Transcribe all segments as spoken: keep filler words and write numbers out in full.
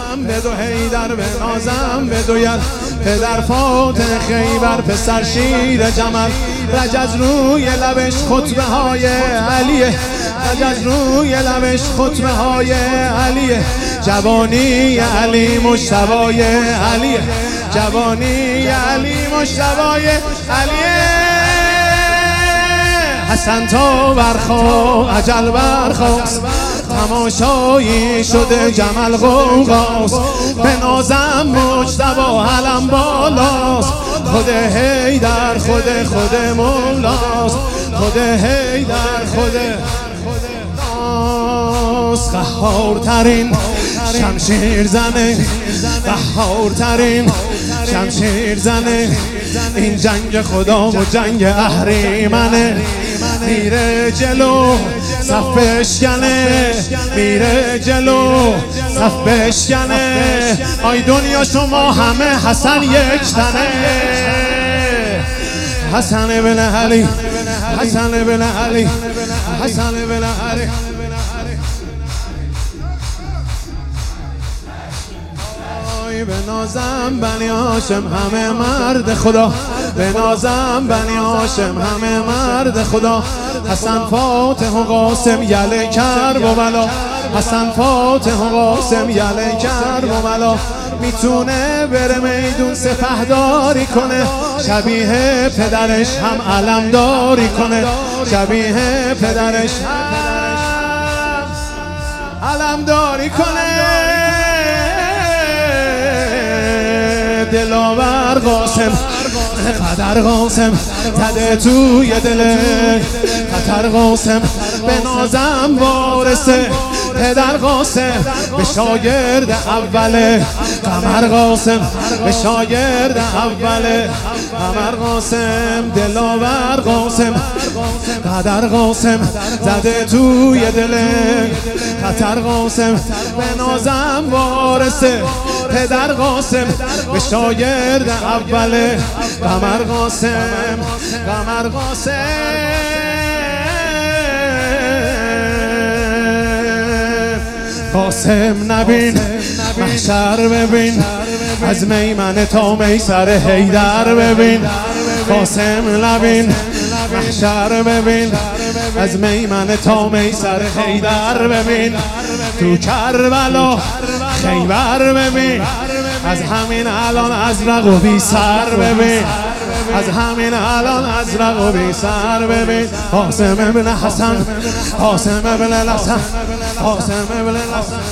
به دو حیدر بنازم به دو ید پدر فاتح خیبر پسر شیر جمل رجز روی لبش خطبه های علیه رجز روی لبش خطبه های علیه جوانی علی مجتبی علیه جوانی علی مجتبی علیه حسن تا برخا عجل برخاست تماشایی شده جمل غوغاست به نازم مجتبی علم بالاست خود حیدر خود خود مولاست خود حیدر خود ناس قهارترین شمشیر زنه قهارترین شمشیر زنه این جنگ خدا و جنگ اهریمنه میره جلو صف بشکنه میره جلو صف بشکنه آی دنیا شما همه حسن یک تنه حسن بن علی حسن بن علی حسن بن علی به نازم بنی هاشم همه مرد خدا به نازم بنی هاشم همه مرد خدا حسن فاتح و قاسم یله کرب و بلا حسن فاتح و قاسم یله کرب و بلا میتونه بره میدون سپهداری کنه شبیه پدرش هم علمداری کنه شبیه پدرش هم علمداری کنه دلاور قاسم قدر قاسم زده توی دل قطر قاسم به نازم وارثه پدر قاسم به شاگرد اول قمر قاسم به شاگرد اول قمر قاسم دلاور قاسم قدر قاسم زده توی دل قطر قاسم به نازم وارثه پدر قاسم به شاگرد اول قمر قاسم قمر قاسم قاسم نبین محشر ببین از میمنه تا میسر حیدر ببین قاسم نبین محشر ببین از میمنه تا میسر حیدر ببین تو کربلا خیبر ببین از همین الان ازرق و بی سر ببین از همین الان ازرق و بی سر ببین قاسم ابن حسن قاسم ابن الحسن قاسم ابن الحسن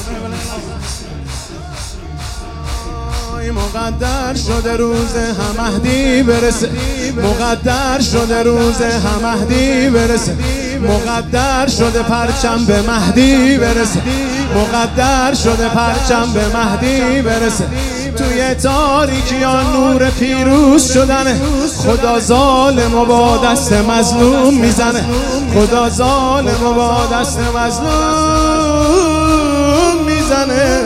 مقدر شده روز هم مهدی برسه مقدر شده روز هم مهدی برسه مقدر شده پرچم به مهدی برسه مقدر شده پرچم به مهدی برسه توی تاریکی ها نور پیروز شدنه خدا ظالم و با دست مظلوم میزنه خدا ظالم و با دست مظلوم میزنه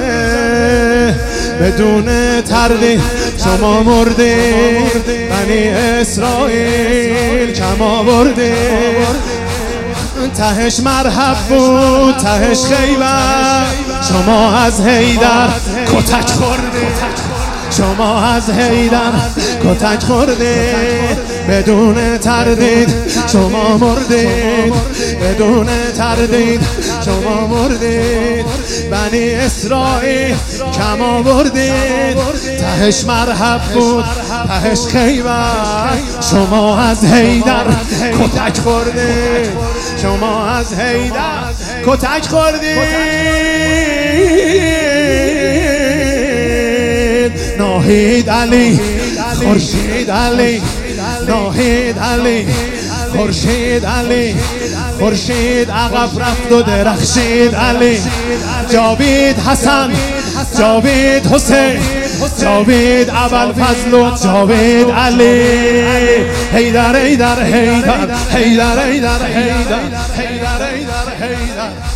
بدون تردید شما مردید بنی اسرائیل کم آوردید تهش مرحب بود تهش خیبر شما از حیدر کتک خوردید شما از حیدر کتک خوردید بدون تردید شما مردید بدون تردید شما مردید بنی اسرائیل کم آوردید تهش مرحب بود تهش خیبر شما از حیدر کتک خوردید شما از حیدر کتک خوردید ناهید علی خورشید علی ناهید علی خورشید علی خورشید عقب رفت و درخشید علی جاوید حسن جاوید حسین جاوید ابوالفضل و جاوید علی حیدر حیدر حیدر حیدر حیدر حیدر حیدر حیدر حیدر